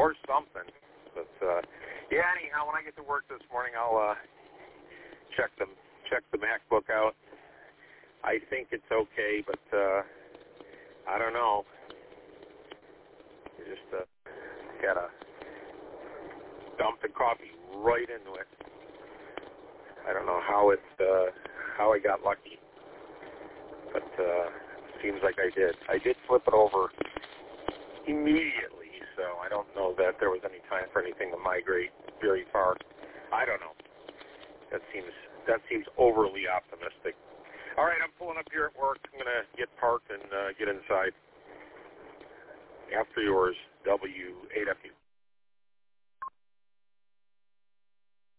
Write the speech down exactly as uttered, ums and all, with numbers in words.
or something. But uh, yeah, anyhow, when I get to work this morning, I'll uh, check the check the MacBook out. I think it's okay, but uh, I don't know. Just uh, gotta dump the coffee right into it. I don't know how it uh, how I got lucky, but uh, seems like I did. I did flip it over immediately, so I don't know that there was any time for anything to migrate very far. I don't know. That seems that seems overly optimistic. All right, I'm pulling up here at work. I'm going to get parked and uh, get inside. After yours, W eight F U.